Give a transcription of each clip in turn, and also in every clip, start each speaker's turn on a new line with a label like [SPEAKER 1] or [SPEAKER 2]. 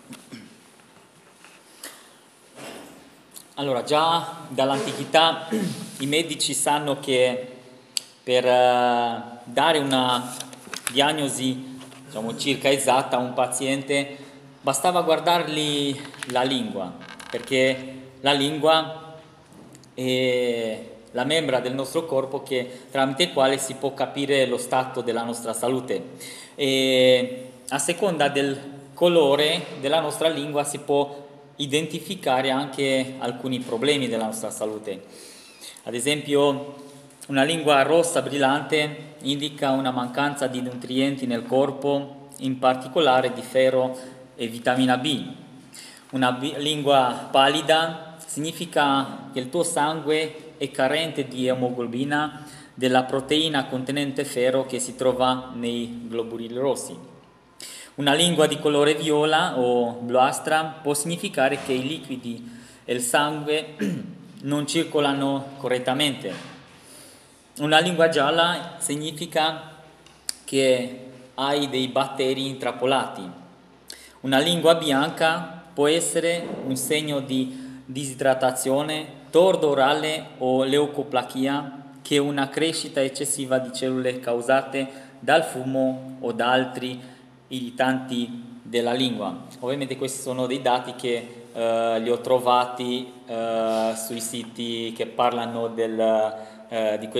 [SPEAKER 1] Allora, già dall'antichità i medici sanno che per dare una diagnosi, diciamo, circa esatta a un paziente bastava guardargli la lingua, perché la lingua è la membra del nostro corpo tramite il quale si può capire lo stato della nostra salute. E a seconda del colore della nostra lingua si può identificare anche alcuni problemi della nostra salute. Ad esempio, una lingua rossa brillante indica una mancanza di nutrienti nel corpo, in particolare di ferro e vitamina B. Una lingua pallida significa che il tuo sangue è carente di emoglobina, della proteina contenente ferro che si trova nei globuli rossi. Una lingua di colore viola o bluastra può significare che i liquidi e il sangue non circolano correttamente. Una lingua gialla significa che hai dei batteri intrappolati. Una lingua bianca può essere un segno di disidratazione, tordo orale o leucoplakia, che è una crescita eccessiva di cellule causate dal fumo o da altri irritanti della lingua. Ovviamente questi sono dei dati che li ho trovati sui siti che parlano di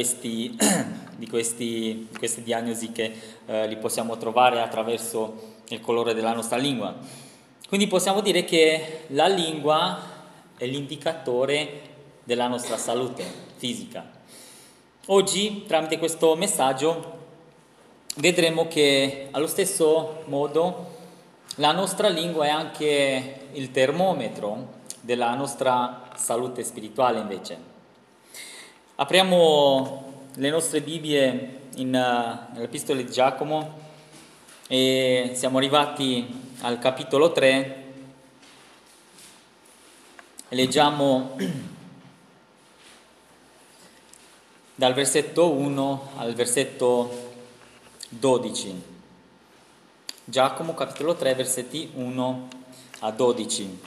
[SPEAKER 1] queste diagnosi che li possiamo trovare attraverso il colore della nostra lingua. Quindi possiamo dire che la lingua è l'indicatore della nostra salute fisica. Oggi, tramite questo messaggio, vedremo che allo stesso modo la nostra lingua è anche il termometro della nostra salute spirituale invece. Apriamo le nostre Bibbie nell'Epistola di Giacomo e siamo arrivati al capitolo 3 e leggiamo dal versetto 1 al versetto 12. Giacomo capitolo 3 versetti 1 a 12.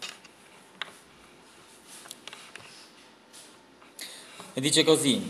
[SPEAKER 1] E dice così: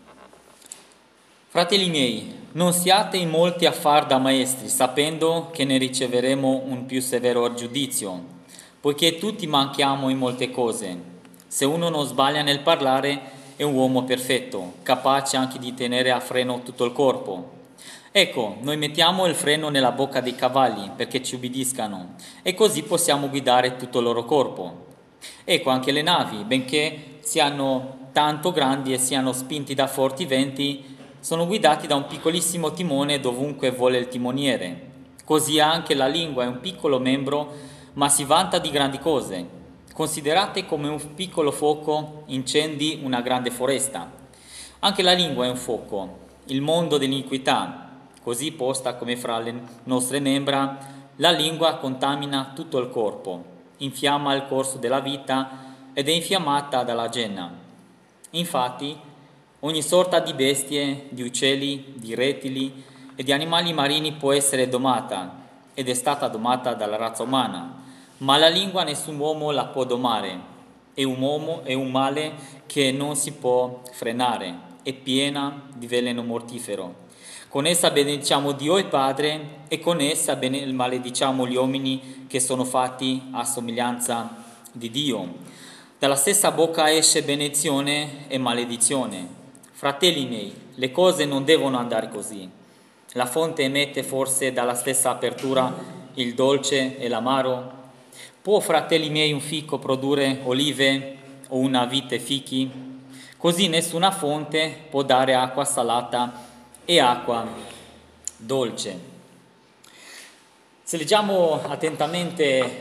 [SPEAKER 1] Fratelli miei, non siate in molti a far da maestri, sapendo che ne riceveremo un più severo giudizio, poiché tutti manchiamo in molte cose. Se uno non sbaglia nel parlare, è un uomo perfetto, capace anche di tenere a freno tutto il corpo. Ecco, noi mettiamo il freno nella bocca dei cavalli perché ci ubbidiscano e così possiamo guidare tutto il loro corpo. Ecco, anche le navi, benché siano tanto grandi e siano spinti da forti venti, sono guidati da un piccolissimo timone dovunque vuole il timoniere. Così anche la lingua è un piccolo membro, ma si vanta di grandi cose. Considerate come un piccolo fuoco incendi una grande foresta. Anche la lingua è un fuoco, il mondo dell'iniquità. Così posta come fra le nostre membra, la lingua contamina tutto il corpo, infiamma il corso della vita ed è infiammata dalla genna. Infatti, ogni sorta di bestie, di uccelli, di rettili e di animali marini può essere domata ed è stata domata dalla razza umana, ma la lingua nessun uomo la può domare. È un male che non si può frenare, è piena di veleno mortifero. Con essa benediciamo Dio il Padre e con essa malediciamo gli uomini che sono fatti a somiglianza di Dio. Dalla stessa bocca esce benedizione e maledizione. Fratelli miei, le cose non devono andare così. La fonte emette forse dalla stessa apertura il dolce e l'amaro? Può, fratelli miei, un fico produrre olive o una vite fichi? Così nessuna fonte può dare acqua salata e acqua dolce. Se leggiamo attentamente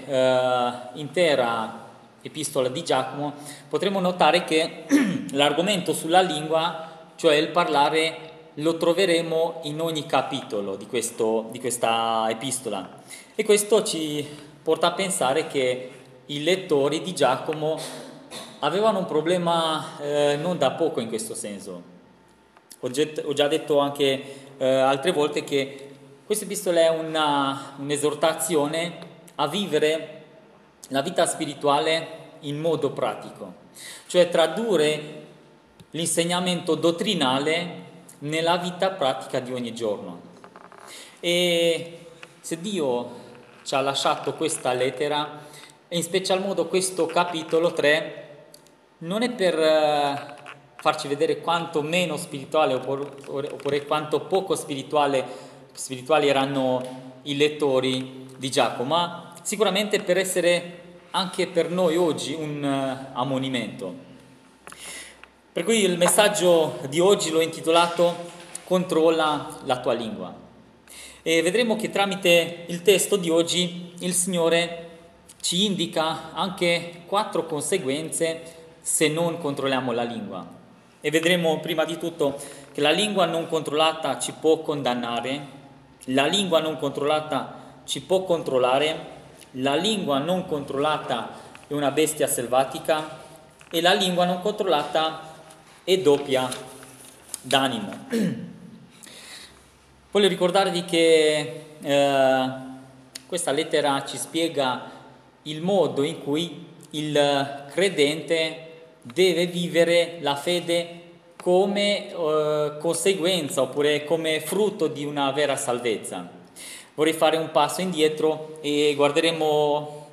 [SPEAKER 1] intera epistola di Giacomo, potremo notare che l'argomento sulla lingua, cioè il parlare, lo troveremo in ogni capitolo di questa epistola. E questo ci porta a pensare che i lettori di Giacomo avevano un problema non da poco in questo senso. Ho già detto anche altre volte che questa epistola è un'esortazione a vivere la vita spirituale in modo pratico, cioè tradurre l'insegnamento dottrinale nella vita pratica di ogni giorno. E se Dio ci ha lasciato questa lettera, e in special modo questo capitolo 3, non è per farci vedere quanto meno spirituale oppure quanto poco spirituali erano i lettori di Giacomo, ma sicuramente per essere anche per noi oggi un ammonimento. Per cui il messaggio di oggi l'ho intitolato Controlla la tua lingua. E vedremo che tramite il testo di oggi il Signore ci indica anche 4 conseguenze se non controlliamo la lingua. E vedremo prima di tutto che la lingua non controllata ci può condannare, la lingua non controllata ci può controllare, la lingua non controllata è una bestia selvatica e la lingua non controllata è doppia d'animo. Voglio ricordarvi che questa lettera ci spiega il modo in cui il credente deve vivere la fede come conseguenza oppure come frutto di una vera salvezza. Vorrei fare un passo indietro e guarderemo,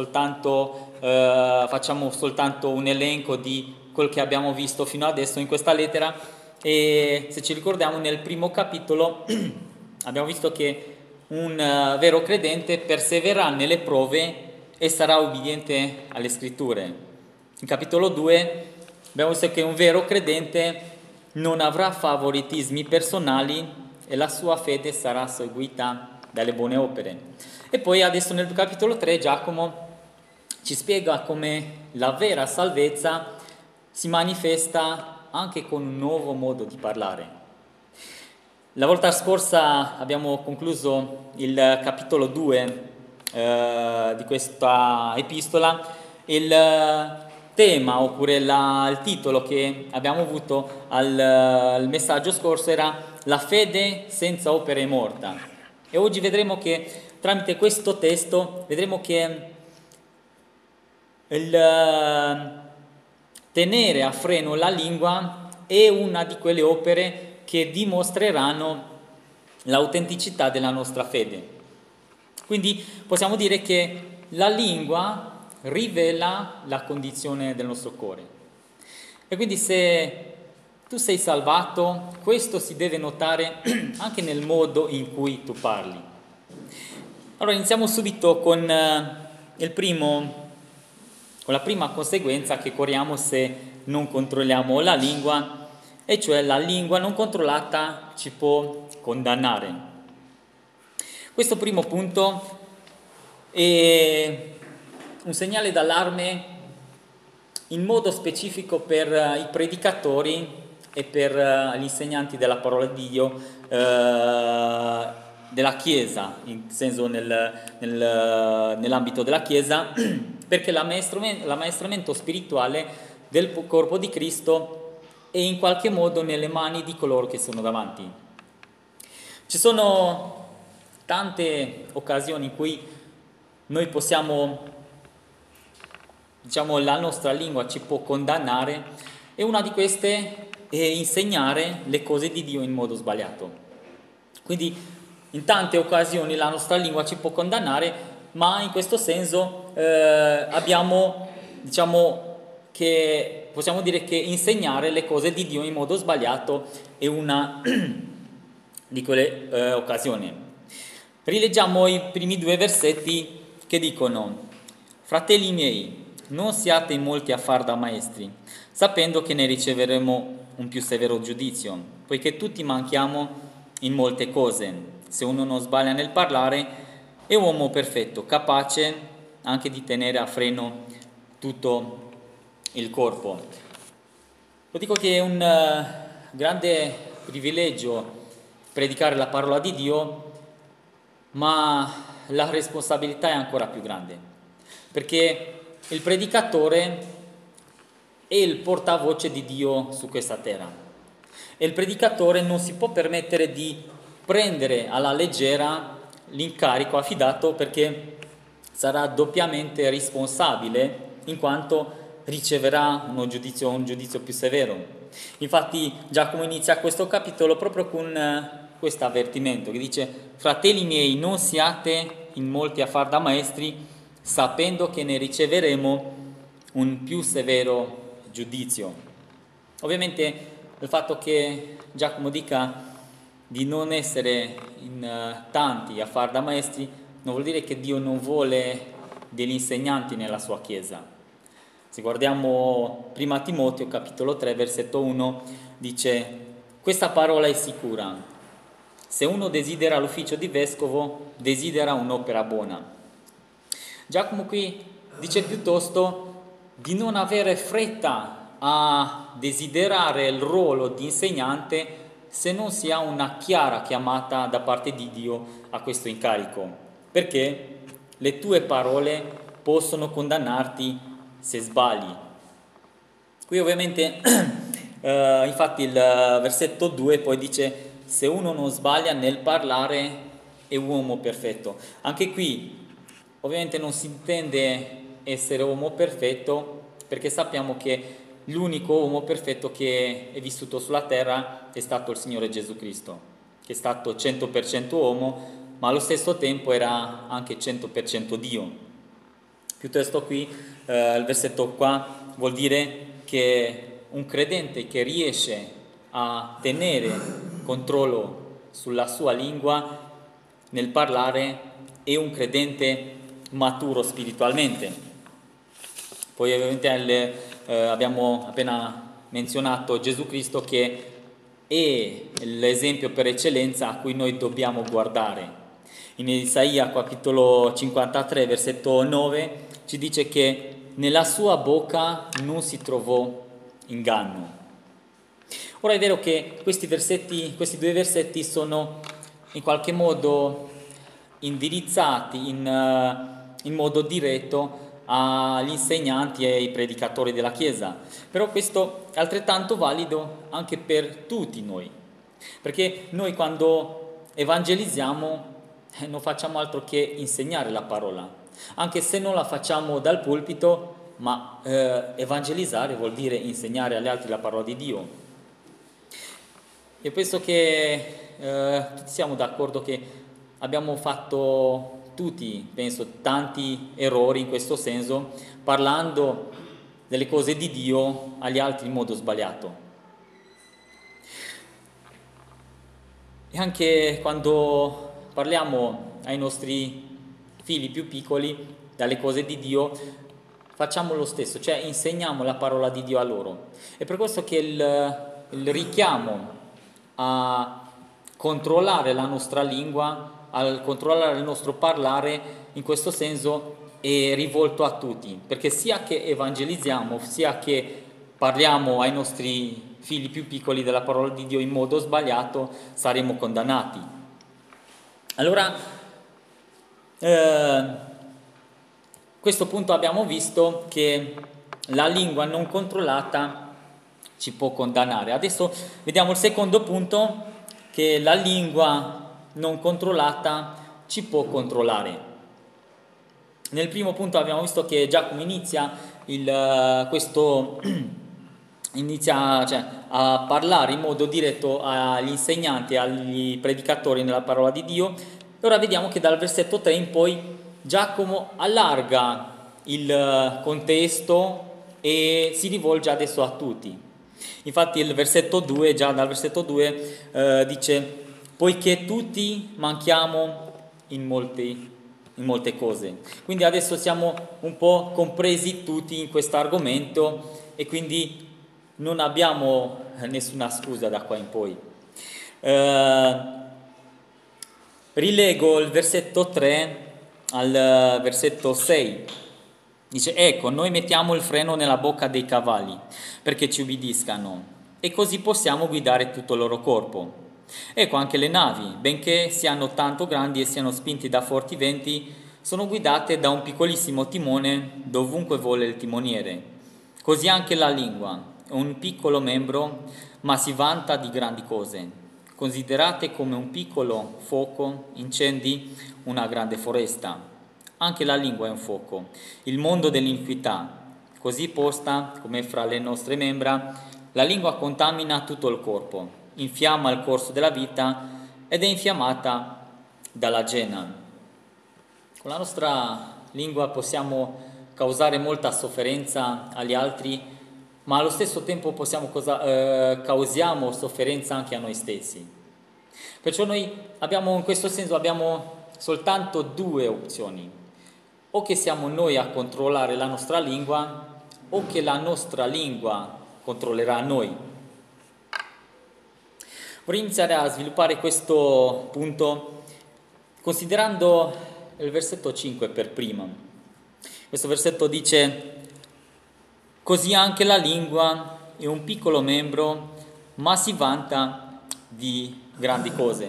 [SPEAKER 1] facciamo soltanto un elenco di quel che abbiamo visto fino adesso in questa lettera. E se ci ricordiamo, nel primo capitolo abbiamo visto che un vero credente persevererà nelle prove e sarà ubbidiente alle scritture. In capitolo 2 abbiamo visto che un vero credente non avrà favoritismi personali e la sua fede sarà seguita dalle buone opere. E poi adesso nel capitolo 3 Giacomo ci spiega come la vera salvezza si manifesta anche con un nuovo modo di parlare. La volta scorsa abbiamo concluso il capitolo 2 di questa epistola. Il tema oppure il titolo che abbiamo avuto al messaggio scorso era La fede senza opere è morta. E oggi vedremo che tramite questo testo vedremo che il tenere a freno la lingua è una di quelle opere che dimostreranno l'autenticità della nostra fede. Quindi possiamo dire che la lingua rivela la condizione del nostro cuore. E quindi se tu sei salvato, questo si deve notare anche nel modo in cui tu parli. Allora iniziamo subito con la prima conseguenza che corriamo se non controlliamo la lingua, e cioè la lingua non controllata ci può condannare. Questo primo punto è un segnale d'allarme in modo specifico per i predicatori e per gli insegnanti della parola di Dio della Chiesa, in senso nell'ambito della Chiesa, perché l'ammaestramento spirituale del corpo di Cristo è in qualche modo nelle mani di coloro che sono davanti. Ci sono tante occasioni in cui noi possiamo, la nostra lingua ci può condannare, e una di queste è insegnare le cose di Dio in modo sbagliato. Quindi in tante occasioni la nostra lingua ci può condannare, ma in questo senso abbiamo, che possiamo dire che insegnare le cose di Dio in modo sbagliato è una di quelle occasioni. Rileggiamo i primi 2 versetti che dicono: Fratelli miei, non siate in molti a far da maestri, sapendo che ne riceveremo un più severo giudizio, poiché tutti manchiamo in molte cose. Se uno non sbaglia nel parlare, è uomo perfetto, capace anche di tenere a freno tutto il corpo. Lo dico che è un grande privilegio predicare la parola di Dio, ma la responsabilità è ancora più grande, perché il predicatore è il portavoce di Dio su questa terra, e il predicatore non si può permettere di prendere alla leggera l'incarico affidato, perché sarà doppiamente responsabile in quanto riceverà un giudizio più severo. Infatti Giacomo inizia questo capitolo proprio con questo avvertimento che dice: fratelli miei, non siate in molti a far da maestri, sapendo che ne riceveremo un più severo giudizio. Ovviamente il fatto che Giacomo dica di non essere in tanti a far da maestri non vuol dire che Dio non vuole degli insegnanti nella sua Chiesa. Se guardiamo prima Timoteo capitolo 3 versetto 1 dice: questa parola è sicura, se uno desidera l'ufficio di vescovo desidera un'opera buona. Giacomo qui dice piuttosto di non avere fretta a desiderare il ruolo di insegnante se non si ha una chiara chiamata da parte di Dio a questo incarico, perché le tue parole possono condannarti se sbagli. Qui ovviamente infatti il versetto 2 poi dice: se uno non sbaglia nel parlare è uomo perfetto. Anche qui ovviamente non si intende essere uomo perfetto, perché sappiamo che l'unico uomo perfetto che è vissuto sulla terra è stato il Signore Gesù Cristo, che è stato 100% uomo, ma allo stesso tempo era anche 100% Dio. Piuttosto qui il versetto qua vuol dire che un credente che riesce a tenere controllo sulla sua lingua nel parlare è un credente maturo spiritualmente. Poi ovviamente abbiamo appena menzionato Gesù Cristo, che è l'esempio per eccellenza a cui noi dobbiamo guardare. In Isaia capitolo 53 versetto 9 ci dice che nella sua bocca non si trovò inganno. Ora è vero che questi due versetti sono in qualche modo indirizzati in modo diretto agli insegnanti e ai predicatori della Chiesa, però questo è altrettanto valido anche per tutti noi, perché noi quando evangelizziamo non facciamo altro che insegnare la parola, anche se non la facciamo dal pulpito, ma evangelizzare vuol dire insegnare agli altri la parola di Dio. Io penso che tutti siamo d'accordo che abbiamo fatto tutti, penso, tanti errori in questo senso, parlando delle cose di Dio agli altri in modo sbagliato. E anche quando parliamo ai nostri figli più piccoli dalle cose di Dio, facciamo lo stesso, cioè insegniamo la parola di Dio a loro. È per questo che il richiamo a controllare la nostra lingua, a controllare il nostro parlare, in questo senso è rivolto a tutti, perché sia che evangelizziamo, sia che parliamo ai nostri figli più piccoli della parola di Dio in modo sbagliato, saremo condannati. Allora, a questo punto abbiamo visto che la lingua non controllata ci può condannare. Adesso vediamo il secondo punto, che la lingua non controllata ci può controllare. Nel primo punto abbiamo visto che Giacomo inizia a parlare in modo diretto agli insegnanti, agli predicatori nella parola di Dio. E ora vediamo che dal versetto 3 in poi Giacomo allarga il contesto e si rivolge adesso a tutti. Infatti il versetto 2, già dal versetto 2, dice: poiché tutti manchiamo in molte cose. Quindi adesso siamo un po' compresi tutti in questo argomento e quindi non abbiamo nessuna scusa da qua in poi. Rilego il versetto 3 al versetto 6. Dice: ecco, noi mettiamo il freno nella bocca dei cavalli perché ci ubbidiscano e così possiamo guidare tutto il loro corpo. Ecco, anche le navi, benché siano tanto grandi e siano spinte da forti venti, sono guidate da un piccolissimo timone dovunque vuole il timoniere. Così anche la lingua è un piccolo membro, ma si vanta di grandi cose. Considerate come un piccolo fuoco incendi una grande foresta. Anche la lingua è un fuoco, il mondo dell'iniquità. Così posta, come fra le nostre membra, la lingua contamina tutto il corpo, infiamma il corso della vita ed è infiammata dalla gena. Con la nostra lingua possiamo causare molta sofferenza agli altri, ma allo stesso tempo causiamo sofferenza anche a noi stessi. Perciò noi in questo senso abbiamo soltanto due opzioni: o che siamo noi a controllare la nostra lingua, o che la nostra lingua controllerà noi. Vorrei iniziare a sviluppare questo punto considerando il versetto 5 per primo. Questo versetto dice: così anche la lingua è un piccolo membro, ma si vanta di grandi cose.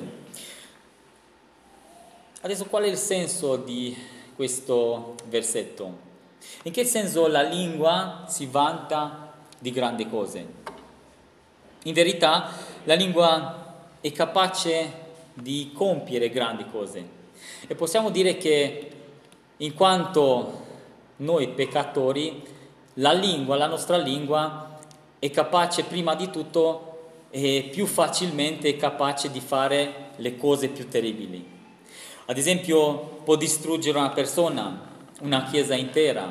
[SPEAKER 1] Adesso qual è il senso di questo versetto? In che senso la lingua si vanta di grandi cose? In verità la lingua è capace di compiere grandi cose e possiamo dire che in quanto noi peccatori, la nostra lingua è capace prima di tutto e più facilmente capace di fare le cose più terribili. Ad esempio può distruggere una persona, una chiesa intera,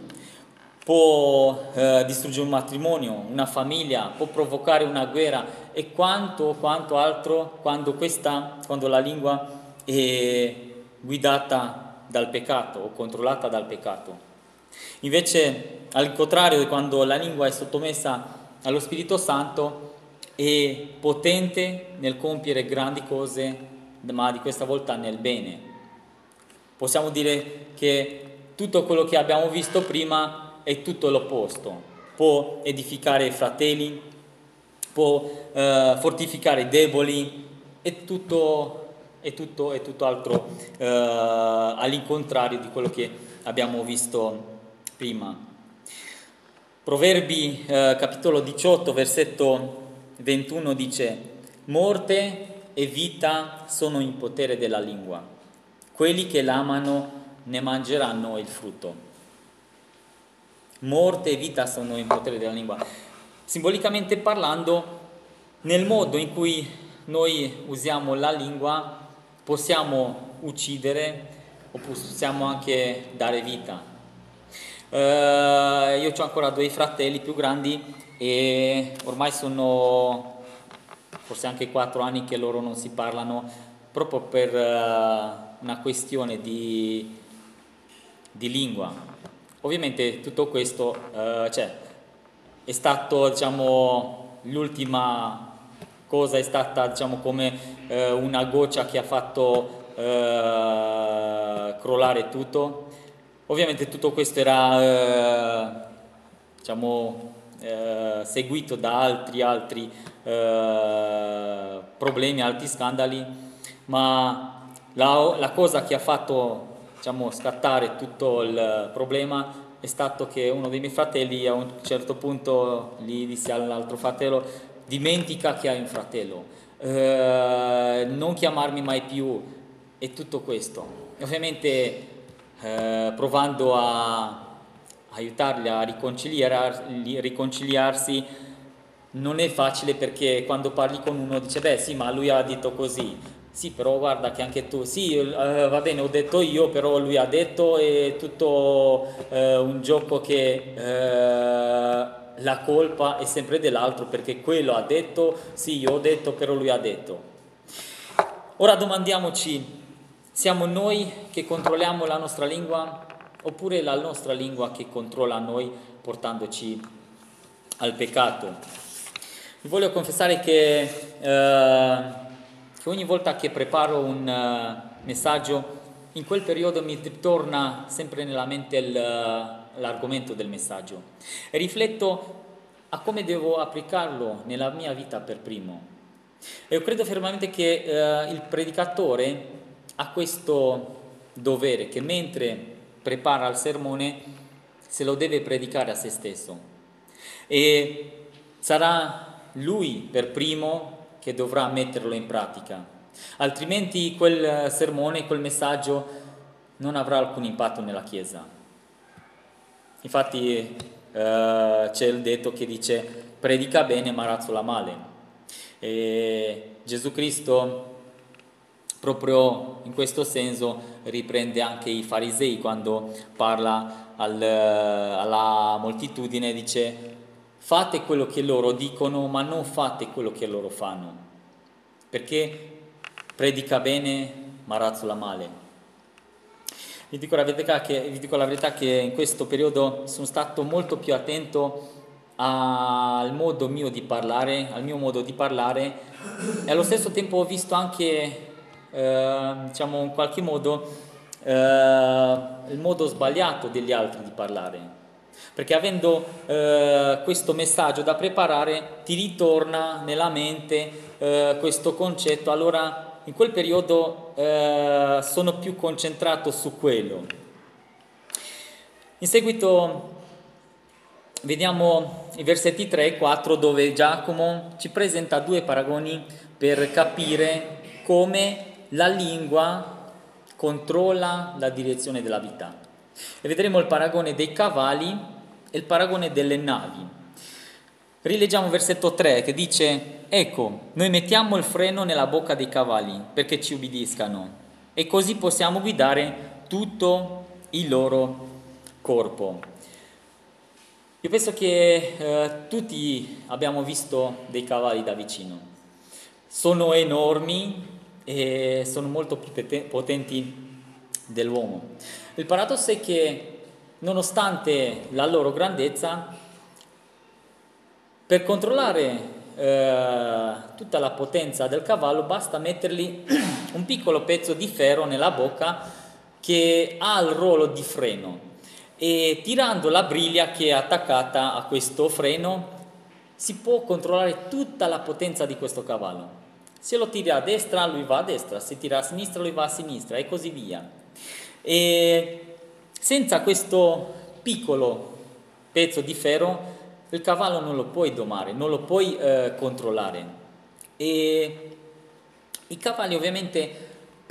[SPEAKER 1] può distruggere un matrimonio, una famiglia, può provocare una guerra e quanto altro quando la lingua è guidata dal peccato o controllata dal peccato. Invece, al contrario, quando la lingua è sottomessa allo Spirito Santo, è potente nel compiere grandi cose, ma di questa volta nel bene. Possiamo dire che tutto quello che abbiamo visto prima è tutto l'opposto. Può edificare i fratelli, può fortificare i deboli, è tutto altro all'incontrario di quello che abbiamo visto prima. Proverbi capitolo 18 versetto 21 dice: morte e vita sono in potere della lingua, quelli che l'amano ne mangeranno il frutto. Morte e vita sono in potere della lingua. Simbolicamente parlando, nel modo in cui noi usiamo la lingua possiamo uccidere o possiamo anche dare vita. Io ho ancora due fratelli più grandi e ormai sono forse anche 4 anni che loro non si parlano, proprio per una questione di lingua. Ovviamente tutto questo è stato, l'ultima cosa è stata, come una goccia che ha fatto crollare tutto. Ovviamente tutto questo era seguito da altri problemi, altri scandali, ma la cosa che ha fatto scattare tutto il problema è stato che uno dei miei fratelli a un certo punto gli disse all'altro fratello: dimentica che hai un fratello, non chiamarmi mai più, e tutto questo. Ovviamente provando a aiutarli a riconciliarsi non è facile, perché quando parli con uno dice: beh sì, ma lui ha detto così. Sì, però guarda che anche tu, sì, va bene, ho detto io, però lui ha detto, è tutto un gioco che la colpa è sempre dell'altro, perché quello ha detto, sì, io ho detto, però lui ha detto. Ora domandiamoci: siamo noi che controlliamo la nostra lingua, oppure la nostra lingua che controlla noi portandoci al peccato? Vi voglio confessare che ogni volta che preparo un messaggio, in quel periodo mi torna sempre nella mente l'argomento del messaggio e rifletto a come devo applicarlo nella mia vita per primo. E io credo fermamente che il predicatore ha questo dovere, che mentre prepara il sermone se lo deve predicare a se stesso, e sarà lui per primo che dovrà metterlo in pratica, altrimenti quel sermone, quel messaggio non avrà alcun impatto nella Chiesa. Infatti c'è il detto che dice predica bene ma razzola male. E Gesù Cristo proprio in questo senso riprende anche i farisei quando parla alla moltitudine, dice fate quello che loro dicono ma non fate quello che loro fanno, perché predica bene ma razzola male. Vi dico la verità che in questo periodo sono stato molto più attento al modo mio di parlare, al mio modo di parlare, e allo stesso tempo ho visto anche, diciamo in qualche modo, il modo sbagliato degli altri di parlare. Perché avendo questo messaggio da preparare ti ritorna nella mente questo concetto, allora in quel periodo sono più concentrato su quello. In seguito vediamo i versetti 3 e 4 dove Giacomo ci presenta due paragoni per capire come la lingua controlla la direzione della vita. E vedremo il paragone dei cavalli e il paragone delle navi. Rileggiamo il versetto 3 che dice: ecco, noi mettiamo il freno nella bocca dei cavalli perché ci ubbidiscano e così possiamo guidare tutto il loro corpo. Io penso che tutti abbiamo visto dei cavalli da vicino. Sono enormi e sono molto più potenti dell'uomo. Il paradosso è che nonostante la loro grandezza, per controllare tutta la potenza del cavallo basta mettergli un piccolo pezzo di ferro nella bocca che ha il ruolo di freno, e tirando la briglia che è attaccata a questo freno si può controllare tutta la potenza di questo cavallo. Se lo tira a destra lui va a destra, se tira a sinistra lui va a sinistra e così via. E senza questo piccolo pezzo di ferro il cavallo non lo puoi domare, non lo puoi controllare. E i cavalli ovviamente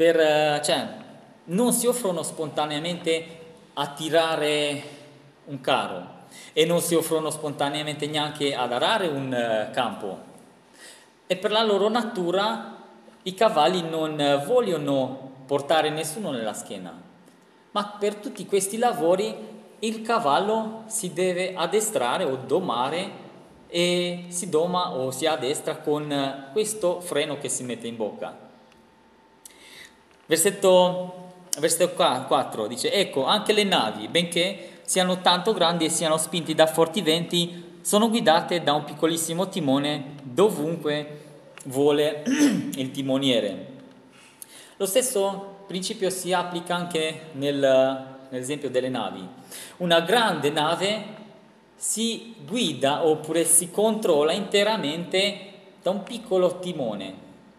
[SPEAKER 1] non si offrono spontaneamente a tirare un carro e non si offrono spontaneamente neanche ad arare un campo. E per la loro natura i cavalli non vogliono portare nessuno nella schiena, ma per tutti questi lavori il cavallo si deve addestrare o domare, e si doma o si addestra con questo freno che si mette in bocca. Versetto 4 dice: ecco, anche le navi, benché siano tanto grandi e siano spinti da forti venti, sono guidate da un piccolissimo timone dovunque vuole il timoniere. Lo stesso principio si applica anche nell'esempio delle navi. Una grande nave si guida oppure si controlla interamente da un piccolo timone,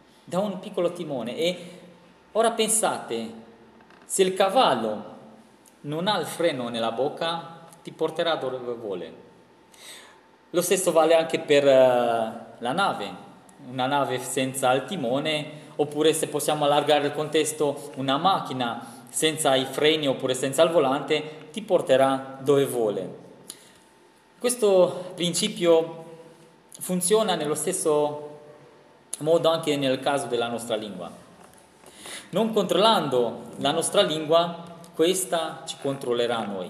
[SPEAKER 1] e ora pensate, se il cavallo non ha il freno nella bocca ti porterà dove vuole. Lo stesso vale anche per la nave. Una nave senza il timone, oppure se possiamo allargare il contesto, una macchina senza i freni oppure senza il volante ti porterà dove vuole. Questo principio funziona nello stesso modo anche nel caso della nostra lingua. Non controllando la nostra lingua, questa ci controllerà noi.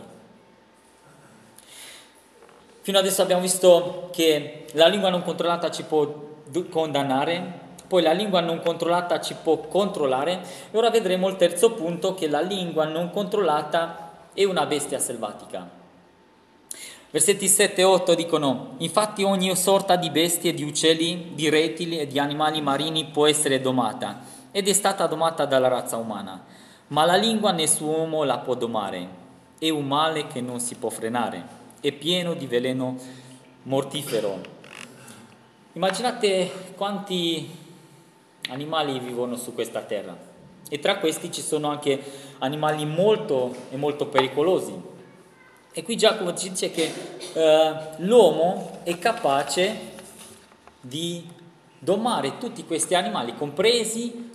[SPEAKER 1] Fino adesso abbiamo visto che la lingua non controllata ci può condannare, poi la lingua non controllata ci può controllare, e ora vedremo il terzo punto, che la lingua non controllata è una bestia selvatica. Versetti 7 e 8 dicono: infatti ogni sorta di bestie, di uccelli, di rettili e di animali marini può essere domata, ed è stata domata dalla razza umana, ma la lingua nessun uomo la può domare, è un male che non si può frenare, è pieno di veleno mortifero. Immaginate quanti animali vivono su questa terra, e tra questi ci sono anche animali molto e molto pericolosi. E qui Giacomo ci dice che l'uomo è capace di domare tutti questi animali, compresi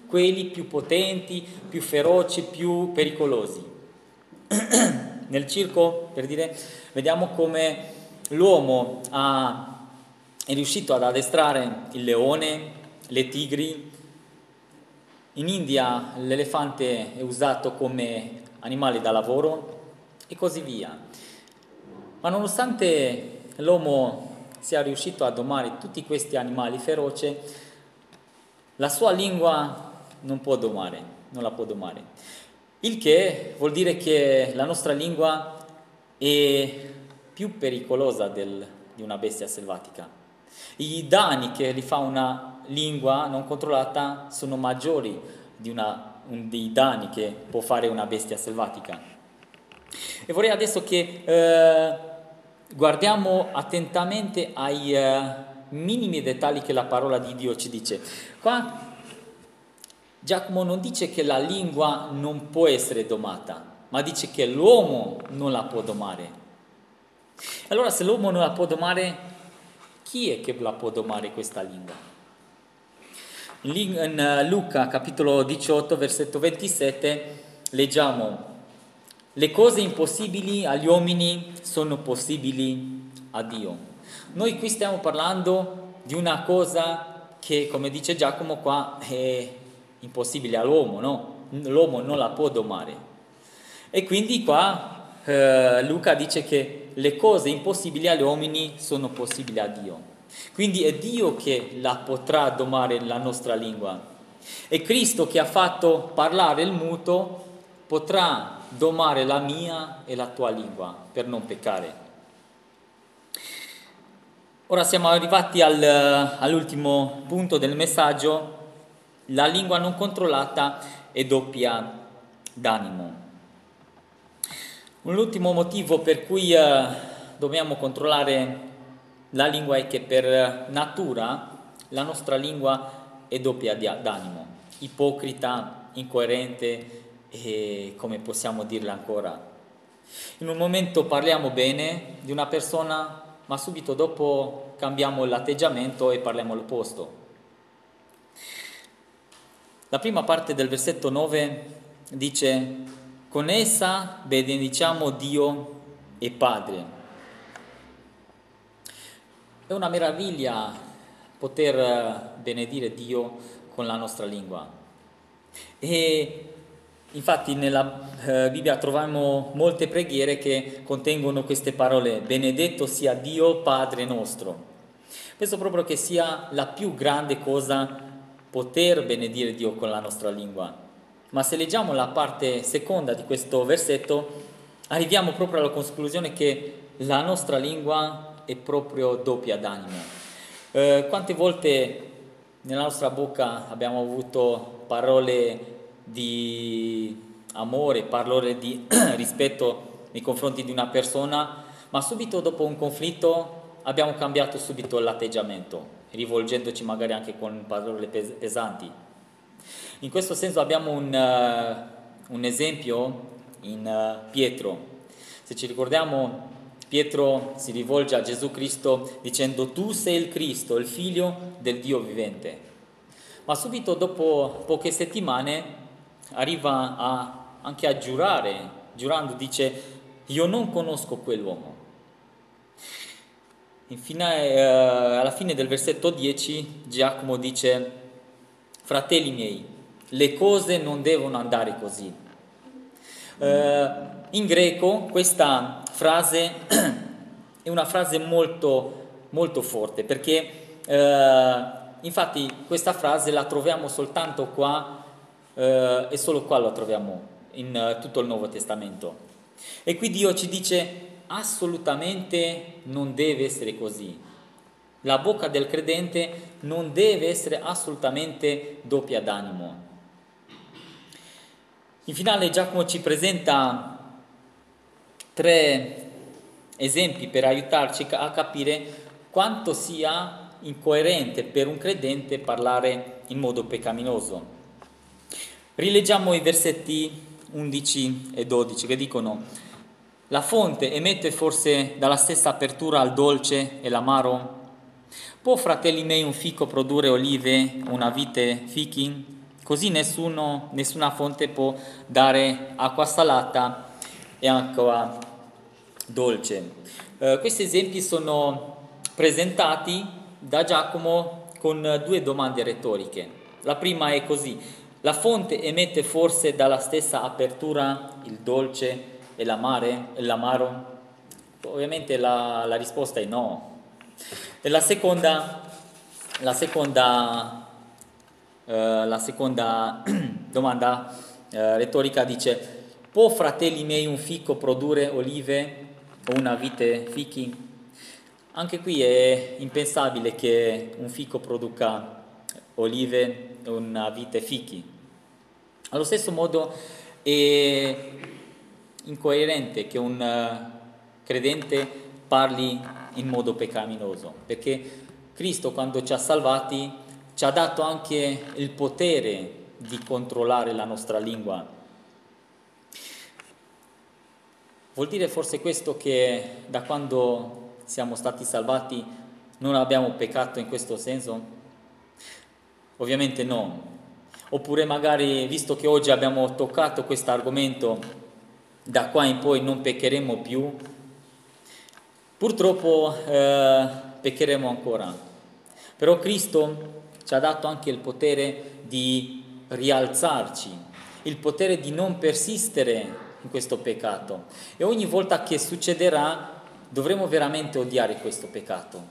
[SPEAKER 1] quelli più potenti, più feroci, più pericolosi. Nel circo, per dire, vediamo come l'uomo è riuscito ad addestrare il leone, le tigri. In India l'elefante è usato come animale da lavoro e così via. Ma nonostante l'uomo sia riuscito a domare tutti questi animali feroci, la sua lingua non la può domare. Il che vuol dire che la nostra lingua è più pericolosa di una bestia selvatica. I danni che gli fa una lingua non controllata sono maggiori dei danni che può fare una bestia selvatica. E vorrei adesso che guardiamo attentamente ai minimi dettagli che la parola di Dio ci dice. Qua Giacomo non dice che la lingua non può essere domata, ma dice che l'uomo non la può domare. Allora, se l'uomo non la può domare, chi è che la può domare questa lingua? In Luca capitolo 18 versetto 27 leggiamo: le cose impossibili agli uomini sono possibili a Dio. Noi qui stiamo parlando di una cosa che, come dice Giacomo qua, è impossibile all'uomo, no? L'uomo non la può domare. E quindi qua Luca dice che le cose impossibili agli uomini sono possibili a Dio. Quindi è Dio che la potrà domare la nostra lingua. È Cristo che ha fatto parlare il muto, potrà domare la mia e la tua lingua per non peccare. Ora siamo arrivati all'ultimo punto del messaggio. La lingua non controllata è doppia d'animo. Un ultimo motivo per cui dobbiamo controllare la lingua è che per natura la nostra lingua è doppia d'animo, ipocrita, incoerente e come possiamo dirla ancora. In un momento parliamo bene di una persona, ma subito dopo cambiamo l'atteggiamento e parliamo l'opposto. La prima parte del versetto 9 dice: con essa benediciamo Dio e Padre. È una meraviglia poter benedire Dio con la nostra lingua. E infatti nella Bibbia troviamo molte preghiere che contengono queste parole: benedetto sia Dio Padre nostro. Penso proprio che sia la più grande cosa poter benedire Dio con la nostra lingua. Ma se leggiamo la parte seconda di questo versetto, arriviamo proprio alla conclusione che la nostra lingua è proprio doppia d'animo. Quante volte nella nostra bocca abbiamo avuto parole di amore, parole di rispetto nei confronti di una persona, ma subito dopo un conflitto abbiamo cambiato subito l'atteggiamento, rivolgendoci magari anche con parole pesanti. In questo senso abbiamo un esempio in Pietro. Se ci ricordiamo, Pietro si rivolge a Gesù Cristo dicendo: tu sei il Cristo, il figlio del Dio vivente. Ma subito dopo poche settimane arriva anche a giurando dice: io non conosco quell'uomo. Alla fine del versetto 10 Giacomo dice: fratelli miei, le cose non devono andare così. In greco questa frase è una frase molto, molto forte, perché infatti questa frase la troviamo soltanto qua e solo qua la troviamo in tutto il Nuovo Testamento. E qui Dio ci dice: assolutamente non deve essere così. La bocca del credente non deve essere assolutamente doppia d'animo. In finale Giacomo ci presenta 3 esempi per aiutarci a capire quanto sia incoerente per un credente parlare in modo peccaminoso. Rileggiamo i versetti 11 e 12 che dicono: la fonte emette forse dalla stessa apertura al dolce e l'amaro? Può, fratelli miei, un fico produrre olive, una vite fichi? Così nessuna fonte può dare acqua salata e acqua dolce. Questi esempi sono presentati da Giacomo con due domande retoriche. La prima è così: la fonte emette forse dalla stessa apertura il dolce e l'amaro? Ovviamente la risposta è no. E la seconda domanda retorica dice: può, fratelli miei, un fico produrre olive o una vite fichi? Anche qui è impensabile che un fico produca olive o una vite fichi. Allo stesso modo è incoerente che un credente parli in modo peccaminoso, perché Cristo, quando ci ha salvati, ci ha dato anche il potere di controllare la nostra lingua. Vuol dire forse questo che da quando siamo stati salvati non abbiamo peccato in questo senso? Ovviamente no. Oppure magari, visto che oggi abbiamo toccato questo argomento, da qua in poi non peccheremo più? Purtroppo peccheremo ancora. Però Cristo ci ha dato anche il potere di rialzarci, il potere di non persistere in questo peccato. E ogni volta che succederà dovremo veramente odiare questo peccato.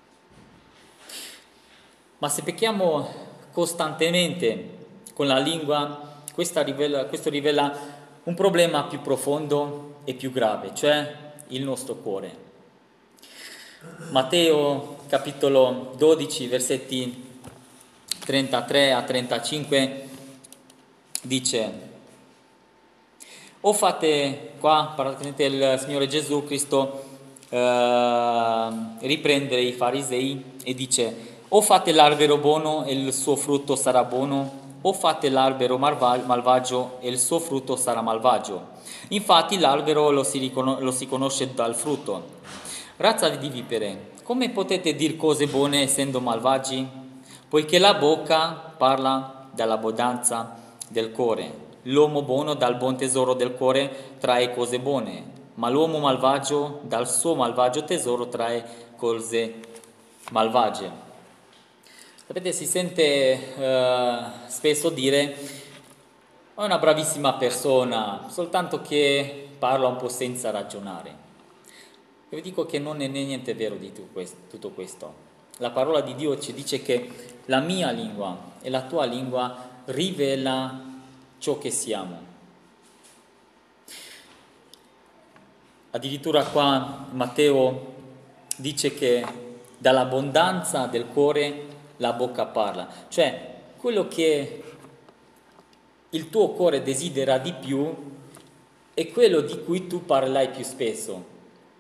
[SPEAKER 1] Ma se pecchiamo costantemente con la lingua, questo rivela un problema più profondo e più grave, cioè il nostro cuore. Matteo capitolo 12, versetti 33 a 35 dice: o fate, qua praticamente il Signore Gesù Cristo riprende i farisei e dice: o fate l'albero buono e il suo frutto sarà buono, o fate l'albero malvagio e il suo frutto sarà malvagio. Infatti l'albero lo si conosce dal frutto. Razza di vipere, come potete dir cose buone essendo malvagi? Poiché la bocca parla dall'abbondanza del cuore. L'uomo buono dal buon tesoro del cuore trae cose buone, ma l'uomo malvagio dal suo malvagio tesoro trae cose malvagie. Sapete, si sente spesso dire: è una bravissima persona, soltanto che parla un po' senza ragionare. Io vi dico che non è niente vero di tutto questo. La parola di Dio ci dice che la mia lingua e la tua lingua rivela ciò che siamo. Addirittura qua Matteo dice che dall'abbondanza del cuore la bocca parla, cioè quello che il tuo cuore desidera di più è quello di cui tu parlerai più spesso.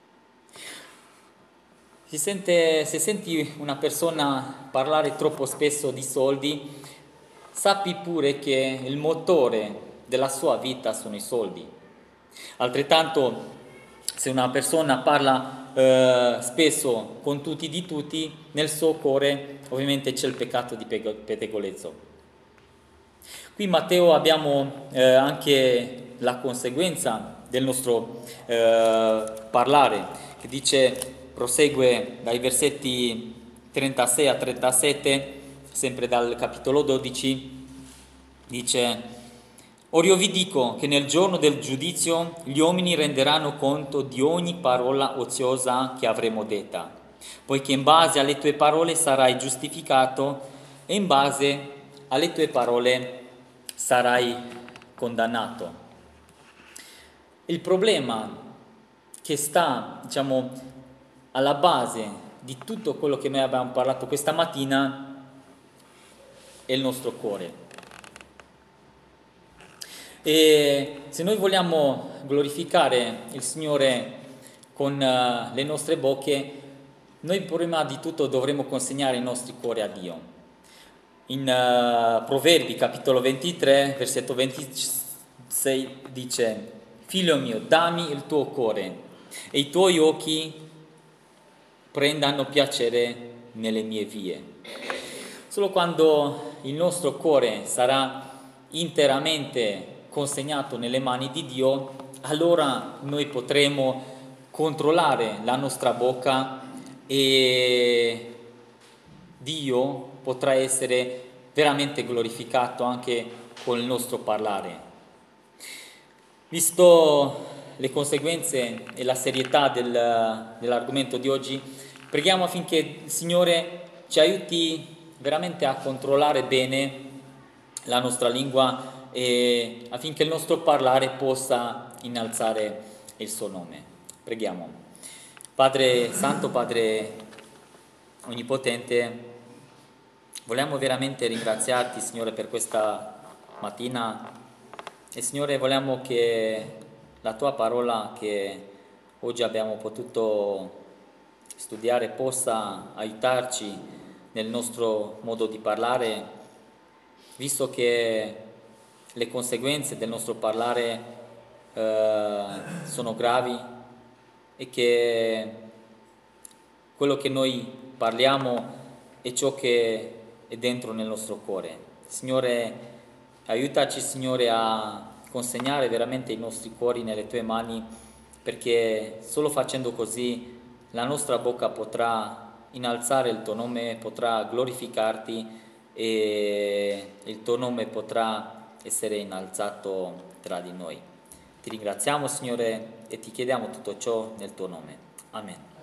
[SPEAKER 1] Se senti una persona parlare troppo spesso di soldi, sappi pure che il motore della sua vita sono i soldi. Altrettanto, se una persona parla spesso con tutti di tutti, nel suo cuore ovviamente c'è il peccato di pettegolezzo. Qui in Matteo abbiamo anche la conseguenza del nostro parlare, che dice, prosegue dai versetti 36 a 37, sempre dal capitolo 12, dice: or io vi dico che nel giorno del giudizio gli uomini renderanno conto di ogni parola oziosa che avremo detta, poiché in base alle tue parole sarai giustificato e in base alle tue parole sarai condannato. Il problema che sta, alla base di tutto quello che noi abbiamo parlato questa mattina è il nostro cuore. E se noi vogliamo glorificare il Signore con le nostre bocche, noi prima di tutto dovremo consegnare i nostri cuori a Dio. In Proverbi capitolo 23, versetto 26 dice: figlio mio, dammi il tuo cuore e i tuoi occhi prendano piacere nelle mie vie. Solo quando il nostro cuore sarà interamente consegnato nelle mani di Dio, allora noi potremo controllare la nostra bocca e Dio potrà essere veramente glorificato anche con il nostro parlare. Visto le conseguenze e la serietà dell'argomento di oggi, preghiamo affinché il Signore ci aiuti veramente a controllare bene la nostra lingua e affinché il nostro parlare possa innalzare il suo nome. Preghiamo. Padre Santo, Padre Onnipotente, vogliamo veramente ringraziarti, Signore, per questa mattina e, Signore, vogliamo che la tua parola che oggi abbiamo potuto studiare possa aiutarci nel nostro modo di parlare, visto che le conseguenze del nostro parlare sono gravi e che quello che noi parliamo è ciò che è dentro nel nostro cuore. Signore, aiutaci, Signore, a consegnare veramente i nostri cuori nelle tue mani, perché solo facendo così la nostra bocca potrà innalzare il tuo nome, potrà glorificarti e il tuo nome potrà essere innalzato tra di noi. Ti ringraziamo, Signore, e ti chiediamo tutto ciò nel tuo nome. Amen.